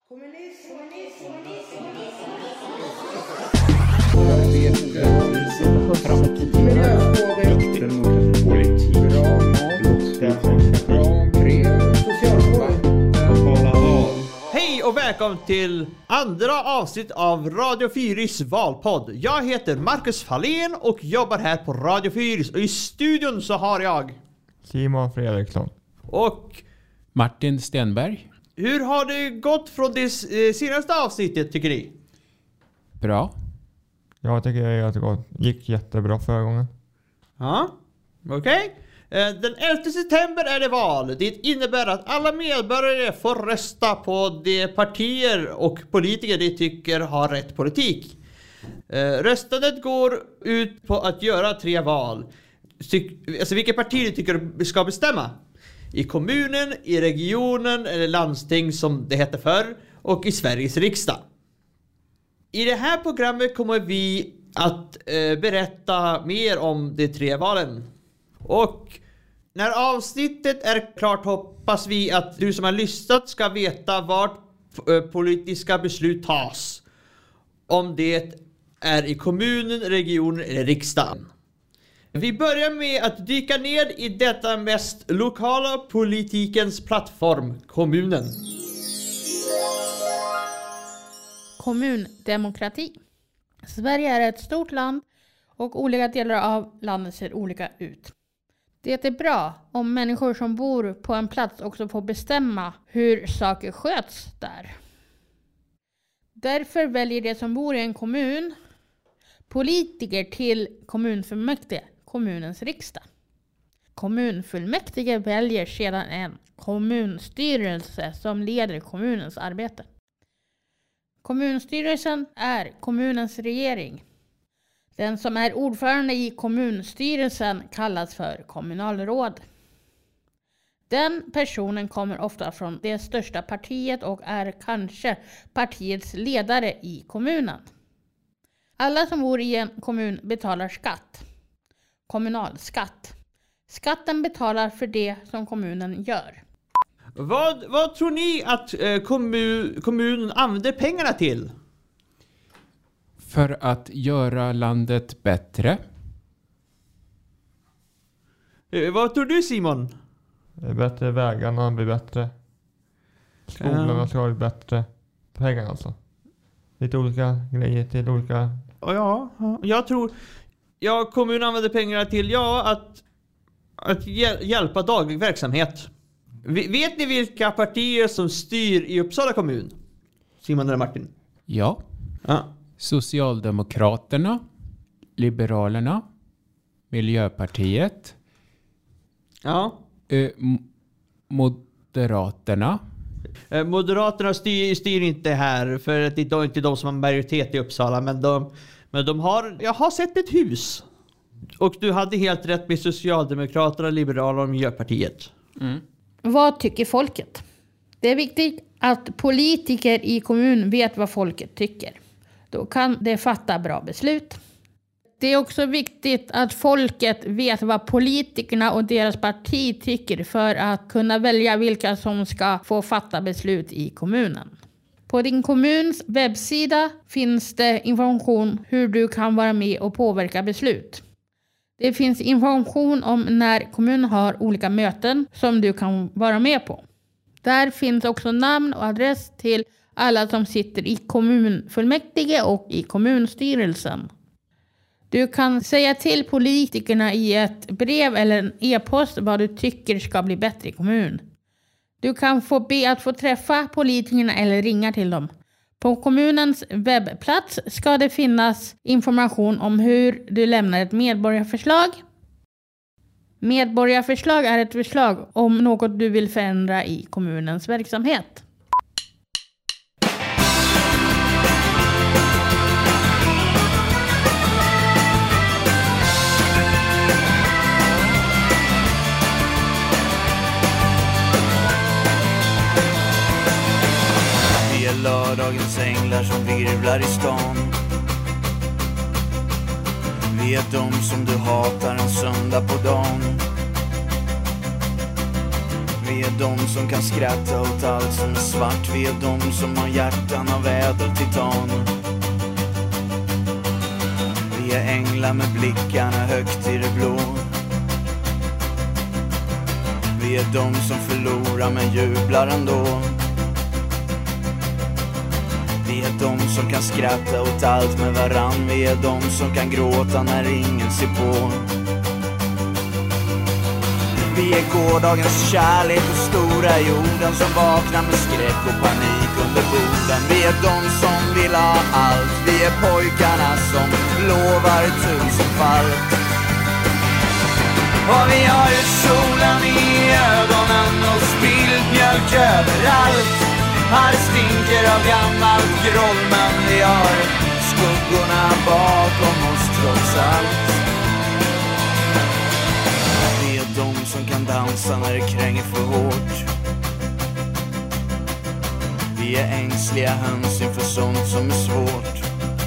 Hej och välkommen till andra avsnitt av Radio Fyris valpodd. Jag heter Marcus Fahlén och jobbar här på Radio Fyris. Och i studion så har jag Simon Fredriksson och Martin Stenberg. Hur har det gått från det senaste avsnittet, tycker ni? Bra. Jag tycker att det gick jättebra förra gången. Ja, okej. Den 11 september är det val. Det innebär att alla medborgare får rösta på de partier och politiker de tycker har rätt politik. Röstandet går ut på att göra 3 val. Alltså vilka partier de tycker ska bestämma. I kommunen, i regionen eller landsting som det heter förr. Och i Sveriges riksdag. I det här programmet kommer vi att berätta mer om de 3 valen. Och när avsnittet är klart hoppas vi att du som har lyssnat ska veta vart politiska beslut tas. Om det är i kommunen, regionen eller riksdagen. Vi börjar med att dyka ner i detta mest lokala politikens plattform, kommunen. Kommundemokrati. Sverige är ett stort land och olika delar av landet ser olika ut. Det är bra om människor som bor på en plats också får bestämma hur saker sköts där. Därför väljer de som bor i en kommun politiker till kommunfullmäktige, kommunens riksdag. Kommunfullmäktige väljer sedan en kommunstyrelse som leder kommunens arbete. Kommunstyrelsen är kommunens regering. Den som är ordförande i kommunstyrelsen kallas för kommunalråd. Den personen kommer ofta från det största partiet och är kanske partiets ledare i kommunen. Alla som bor i en kommun betalar skatt. Kommunalskatt. Skatten betalar för det som kommunen gör. Vad tror ni att kommunen använder pengarna till? För att göra landet bättre. Vad tror du, Simon? Bättre vägarna blir bättre. Skolorna ska bli bättre. Pengar alltså. Lite olika grejer till olika... Ja, jag tror... Ja, kommunen använder pengarna till att hjälpa daglig verksamhet. Vet ni vilka partier som styr i Uppsala kommun? Simon eller Martin? Ja. Socialdemokraterna, Liberalerna, Miljöpartiet, Moderaterna. Moderaterna styr inte här för att det är inte de som har majoritet i Uppsala, men de har... Jag har sett ett hus. Och du hade helt rätt med Socialdemokraterna, Liberalerna och Miljöpartiet. Mm. Vad tycker folket? Det är viktigt att politiker i kommun vet vad folket tycker. Då kan de fatta bra beslut. Det är också viktigt att folket vet vad politikerna och deras parti tycker för att kunna välja vilka som ska få fatta beslut i kommunen. På din kommuns webbsida finns det information hur du kan vara med och påverka beslut. Det finns information om när kommunen har olika möten som du kan vara med på. Där finns också namn och adress till alla som sitter i kommunfullmäktige och i kommunstyrelsen. Du kan säga till politikerna i ett brev eller en e-post vad du tycker ska bli bättre i kommun. Du kan få be att få träffa politikerna eller ringa till dem. På kommunens webbplats ska det finnas information om hur du lämnar ett medborgarförslag. Medborgarförslag är ett förslag om något du vill förändra i kommunens verksamhet. Lördagens änglar som virvlar i stan. Vi är de som du hatar en söndag på dagen. Vi Vi är de som kan skratta åt allt som är svart. Vi är de som har hjärtan av ädeltitan. Vi är änglar med blickarna högt i det blå. Vi är de som förlorar men jublar ändå. Vi är de som kan skratta åt allt med varann. Vi är de som kan gråta när ingen ser på. Vi är gårdagens kärlek och stora jorden som vaknar med skräck och panik under borden. Vi är de som vill ha allt. Vi är pojkarna som lovar tusenfalt. Och vi har ju solen i ögonen och spilld mjölk överallt. Här stinker av gammalt groll, men vi har skuggorna bakom oss trots allt. Vi är de som kan dansa när det kränger för hårt. Vi är ängsliga höns inför sånt som är svårt.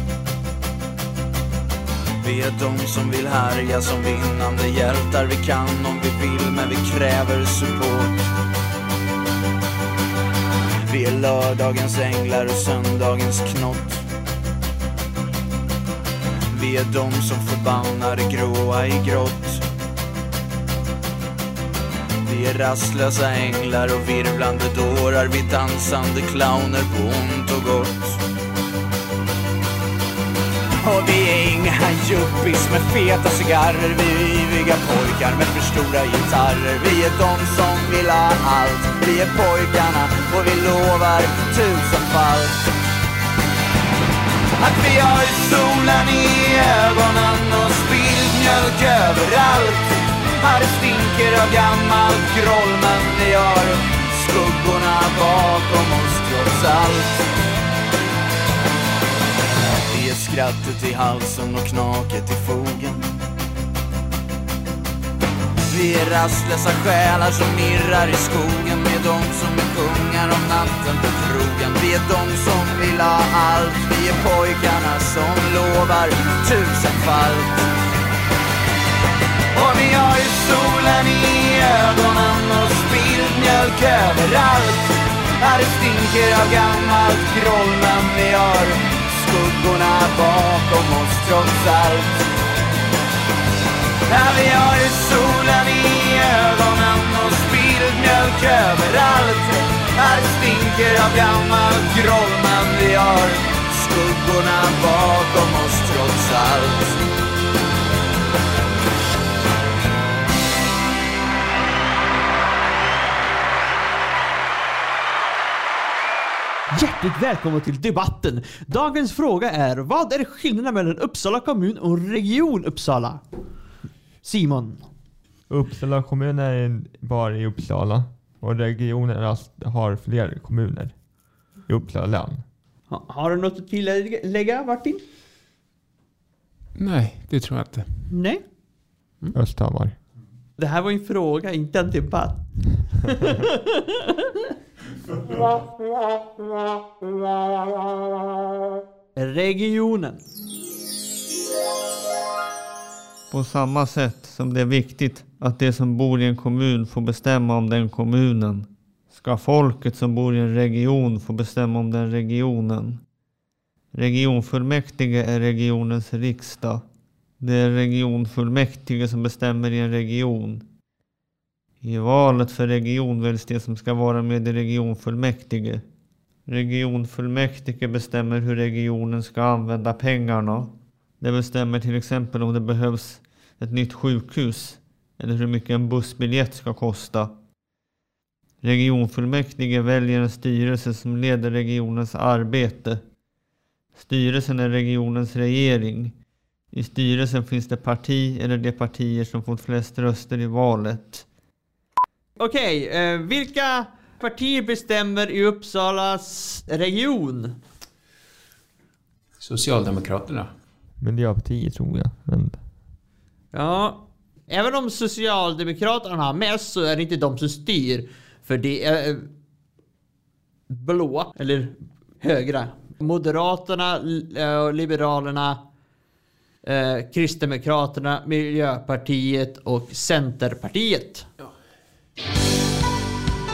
Vi är de som vill härja som vinnande hjältar. Vi kan om vi vill, men vi kräver support. Vi är lördagens änglar och söndagens knott. Vi är de som förbannar det gråa i grått. Vi är rastlösa änglar och virvlande dårar. Vi dansande clowner på ont och gott. Och vi är inga yuppies med feta cigarrer. Vi är yviga pojkar med för stora gitarrer. Vi är de som vill ha allt. Vi är pojkarna och vi lovar tusenfalt. Att vi har solen i ögonen och spilld mjölk överallt. Här stinker av gammalt groll, men vi har skuggorna bakom oss trots allt. Vi är skrattet i halsen och knaket i fogen. Vi är rastlösa själar som irrar i skogen. Vi är de som är kungar om natten på krogen. Vi är de som vill ha allt. Vi är pojkarna som lovar tusenfalt. Och vi har ju solen i ögonen och spilld mjölk överallt. Här stinker av gammalt groll, men vi har skuggorna bakom oss trots allt. Ja, vi har ju solen i ögonen och spilld mjölk överallt. Här stinker av gammalt groll, men vi har skuggorna bakom oss trots allt. Hjärtligt välkommen till debatten. Dagens fråga är: vad är skillnaden mellan Uppsala kommun och region Uppsala? Simon. Uppsala kommun är bara i Uppsala och regionen har fler kommuner i Uppsala län. Har du något att tillägga, Martin? Nej, det tror jag inte. Nej. Östhammar. Det här var en fråga, inte en debatt. Regionen. På samma sätt som det är viktigt att de som bor i en kommun får bestämma om den kommunen, ska folket som bor i en region få bestämma om den regionen. Regionfullmäktige är regionens riksdag. Det är regionfullmäktige som bestämmer i en region. I valet för region väljs det som ska vara med i regionfullmäktige. Regionfullmäktige bestämmer hur regionen ska använda pengarna. Det bestämmer till exempel om det behövs ett nytt sjukhus eller hur mycket en bussbiljett ska kosta. Regionfullmäktige väljer en styrelse som leder regionens arbete. Styrelsen är regionens regering. I styrelsen finns det parti eller de partier som fått flest röster i valet. Okej, vilka partier bestämmer i Uppsalas region? Socialdemokraterna. Miljöpartiet tror jag. Men... Ja, även om Socialdemokraterna har mest så är det inte de som styr. För det är blå, eller högra. Moderaterna, Liberalerna, Kristdemokraterna, Miljöpartiet och Centerpartiet.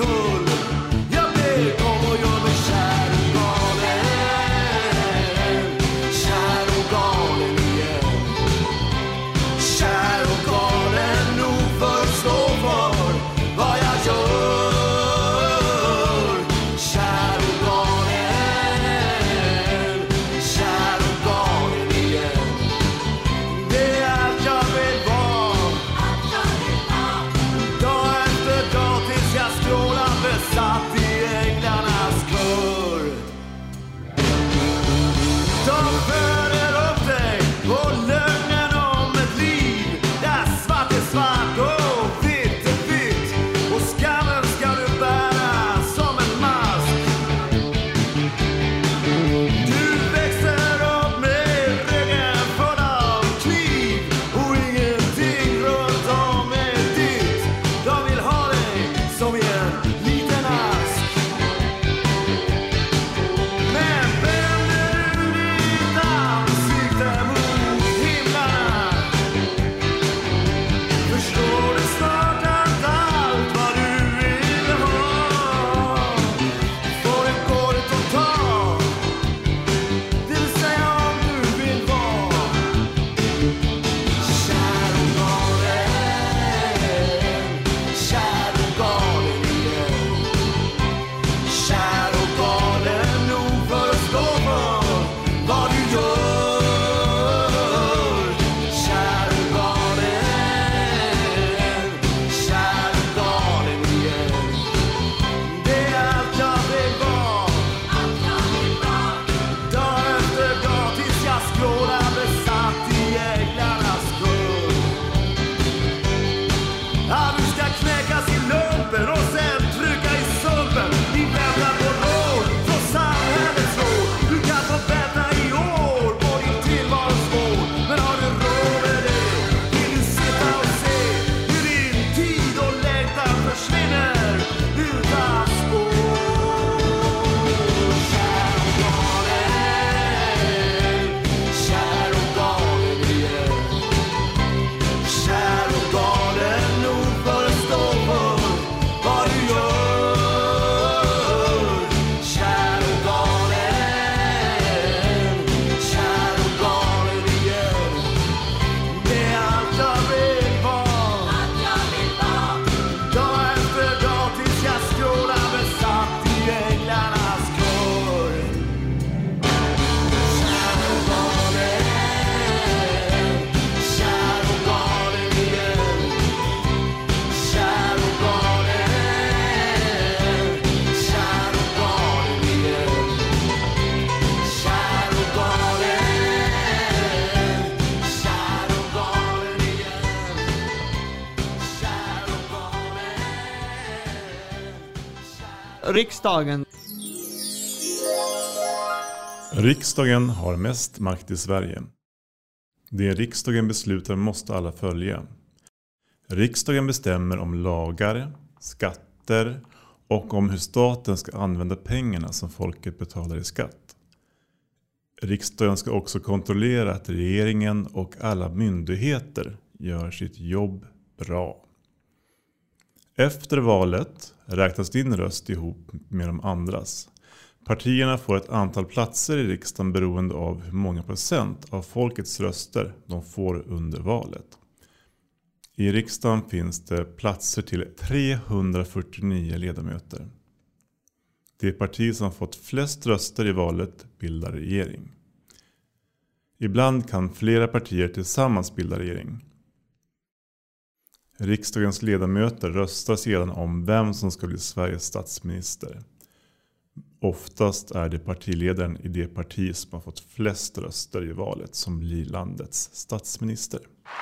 kull. Jag ber kom och gör mig kär och galen. Kär och galen igen. Kär och galen nog för stå för vad jag gör. Kär och galen. Kär och galen igen. Det är allt jag vill vara. Dag efter dag tills jag skrålar besatt i änglarnas kör. De föder upp dig och lögnen om ett liv där svart är svart och vitt är vitt. Och skammen ska du bära som en mask. Du växer upp med ryggen full av kniv och ingenting runt om är ditt. De vill ha dig som i en liten ask. Men vänder du ditt ansikte mot himlarna förstår du snart att allt vad du vill ha får det går ut att ta. Det vill säga om du vill vara kär och galen. Kär och galen igen. Kär och galen nog för att stå för vad du gör. Kär och galen. Kär och galen igen. Det är allt jag vill vara. Dag efter dag tills jag skrålar besatt i änglarnas kör. Ja, du ska knäckas i lumpen och sen trycka i sumpen. Ni väntar på råd från samhällets råd. Du kan få vänta i år på din tillvaros vård. Men har du råd med det? Vill du sitta och se hur din tid och längtan försvinner utan spår? Kär och galen. Kär och galen igen. Kär och galen nog för att stå för vad du gör. Kär och galen. Kär och galen igen. Det är allt jag vill vara. Dag efter dag tills jag skrålar besatt i änglarnas kör. Kär och galen. Kär och galen igen. Kär och galen. Kär och galen igen. Kär och galen. Kär och galen igen. Kär och galen. Riksdagen. Riksdagen har mest makt i Sverige. Det riksdagen beslutar måste alla följa. Riksdagen bestämmer om lagar, skatter och om hur staten ska använda pengarna som folket betalar i skatt. Riksdagen ska också kontrollera att regeringen och alla myndigheter gör sitt jobb bra. Efter valet räknas din röst ihop med de andras. Partierna får ett antal platser i riksdagen beroende av hur många procent av folkets röster de får under valet. I riksdagen finns det platser till 349 ledamöter. Det parti som fått flest röster i valet bildar regering. Ibland kan flera partier tillsammans bilda regering. Riksdagens ledamöter röstar sedan om vem som ska bli Sveriges statsminister. Oftast är det partiledaren i det parti som har fått flest röster i valet som blir landets statsminister.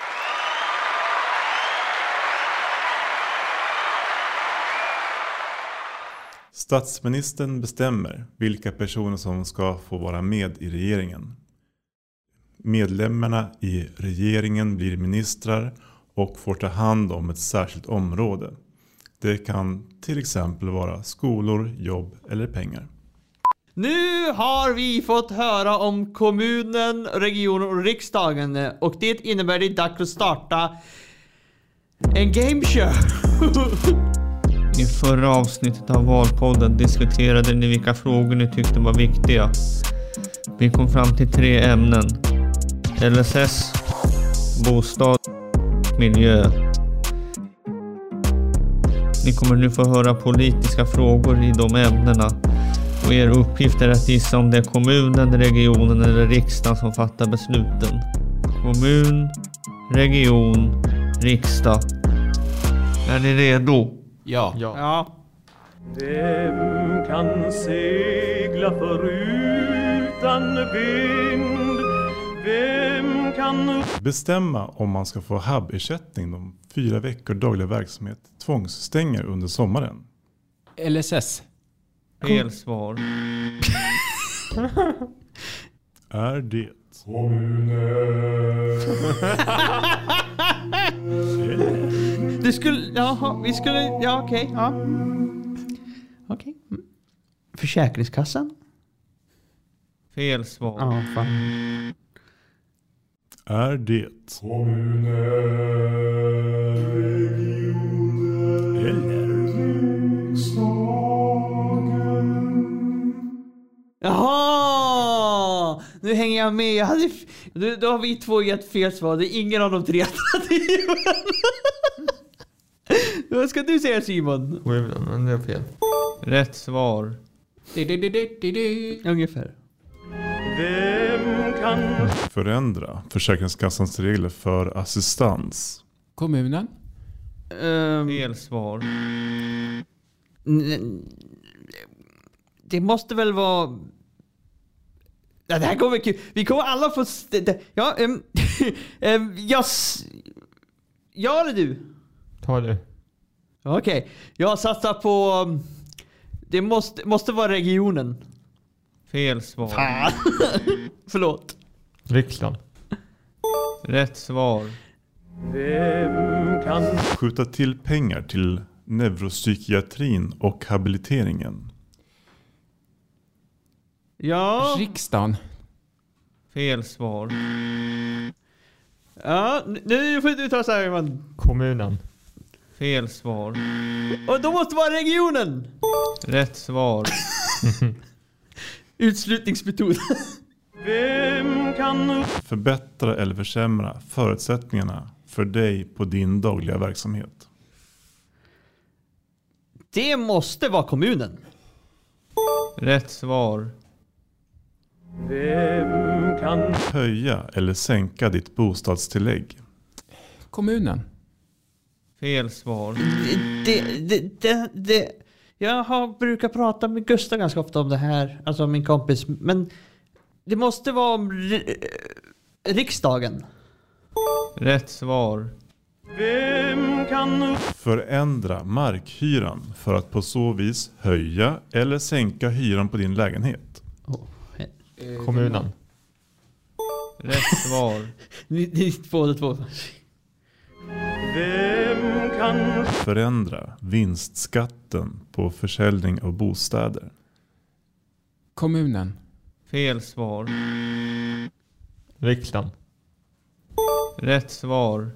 Statsministern bestämmer vilka personer som ska få vara med i regeringen. Medlemmarna i regeringen blir ministrar och får ta hand om ett särskilt område. Det kan till exempel vara skolor, jobb eller pengar. Nu har vi fått höra om kommunen, regionen och riksdagen. Och det innebär att det är dags att starta en gameshow. I förra avsnittet av Valpodden diskuterade ni vilka frågor ni tyckte var viktiga. Vi kom fram till 3 ämnen. LSS, bostad, miljö. Ni kommer nu få höra politiska frågor i de ämnena. Och er uppgift är att gissa om det är kommunen, regionen eller riksdagen som fattar besluten. Kommun, region, riksdag. Är ni redo? Ja. Ja. Vem kan segla förutan vind? Vem kan Bestämma om man ska få HAB-ersättning de 4 veckor daglig verksamhet tvångsstänger under sommaren. LSS. Fel svar. Är det Det skulle... Jaha, vi skulle... Ja, okej. Ja. Okej. Försäkringskassan? Fel svar. Ja, fan. Är det Jaha! Nu hänger jag med. Jag hade då har vi 2 gett fel svar. Det är ingen av de 3 alternativen. Vad ska du säga, Simon? Kommunen, men det är fel. Rätt svar. Ungefär. Vem kan förändra Försäkringskassans regler för assistans? Kommunen. Fel svar. Det måste väl vara... Ja, det här kommer kul. Vi kommer alla få... Ja, ja eller du? Ta det. Okej. Jag satsar på... Det måste vara regionen. Fel svar. Fan. Förlåt. Riksdagen. Rätt svar. Vem kan Skjuta till pengar till neuropsykiatrin och habiliteringen. Ja. Riksdagen. Fel svar. Ja, nu får du ta så här, man. Kommunen. Fel svar. Och då måste det vara regionen. Rätt svar. Utslutningsmetod. Vem kan Förbättra eller försämra förutsättningarna för dig på din dagliga verksamhet. Det måste vara kommunen. Rätt svar. Vem kan Höja eller sänka ditt bostadstillägg. Kommunen. Fel svar. Brukar prata med Gustav ganska ofta om det här. Alltså min kompis. Men det måste vara om riksdagen. Rätt svar. Vem kan Förändra markhyran för att på så vis höja eller sänka hyran på din lägenhet. Kommunen. Rätt svar. Ni båda två. Vem kan Förändra vinstskatten på försäljning av bostäder. Kommunen. Fel svar. Riksdagen. Rätt svar.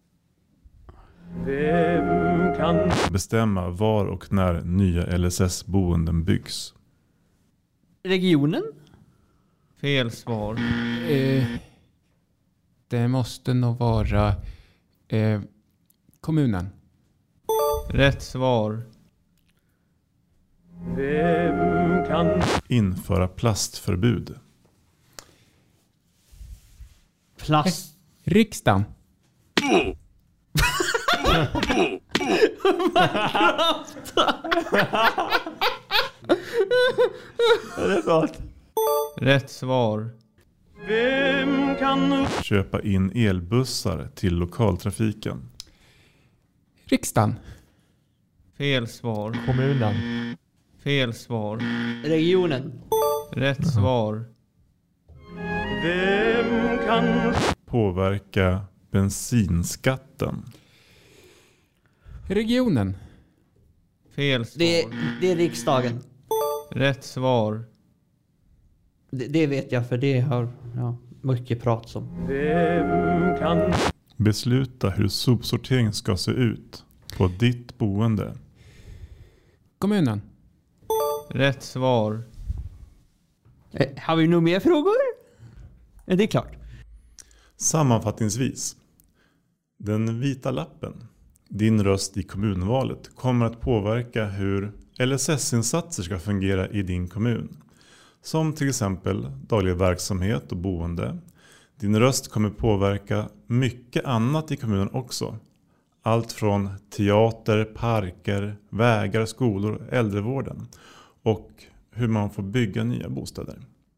Vem kan Bestämma var och när nya LSS-boenden byggs. Regionen? Fel svar. Det måste nog vara kommunen. Rätt svar. Vem kan Införa plastförbud. Plast. Riksdagen. Rätt svar. Vem kan Köpa in elbussar till lokaltrafiken. Riksdagen. Fel svar. Kommunen. Fel svar. Regionen. Rätt svar. Vem kan Påverka bensinskatten. Regionen. Fel svar. Det är riksdagen. Rätt svar. Det vet jag för det har mycket prat om. Vem kan Besluta hur sopsortering ska se ut på ditt boende. Kommunen. Rätt svar. Har vi nog mer frågor? Det är klart. Sammanfattningsvis. Den vita lappen, din röst i kommunvalet, kommer att påverka hur LSS-insatser ska fungera i din kommun. Som till exempel daglig verksamhet och boende. Din röst kommer påverka mycket annat i kommunen också. Allt från teater, parker, vägar, skolor, äldrevården och hur man får bygga nya bostäder.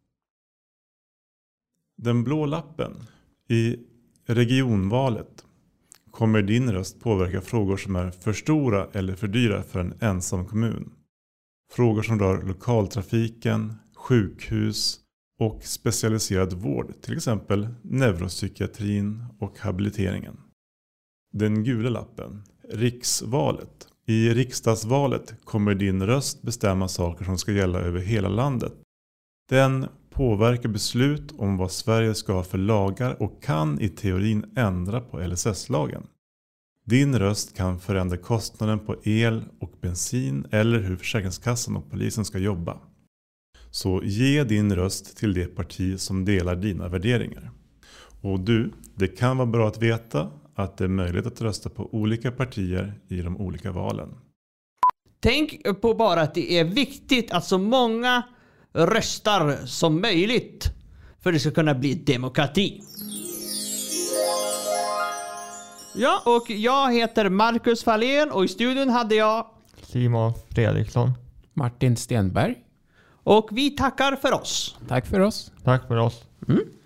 Den blå lappen. I regionvalet kommer din röst påverka frågor som är för stora eller för dyra för en ensam kommun. Frågor som rör lokaltrafiken, sjukhus och specialiserad vård, till exempel neuropsykiatrin och habiliteringen. Den gula lappen, riksvalet. I riksdagsvalet kommer din röst bestämma saker som ska gälla över hela landet. Den påverkar beslut om vad Sverige ska ha för lagar och kan i teorin ändra på LSS-lagen. Din röst kan förändra kostnaden på el och bensin eller hur Försäkringskassan och polisen ska jobba. Så ge din röst till det parti som delar dina värderingar. Och det kan vara bra att veta att det är möjligt att rösta på olika partier i de olika valen. Tänk på bara att det är viktigt att så många röstar som möjligt för att det ska kunna bli demokrati. Ja, och jag heter Marcus Fahlén och i studion hade jag Simon Fredriksson. Martin Stenberg. och vi tackar för oss. Tack för oss. Tack för oss. Mm.